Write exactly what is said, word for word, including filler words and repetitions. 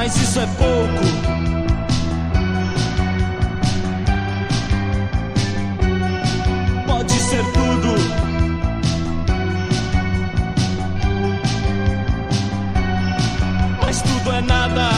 mas isso é pouco. Pode ser tudo. Mas tudo é nada.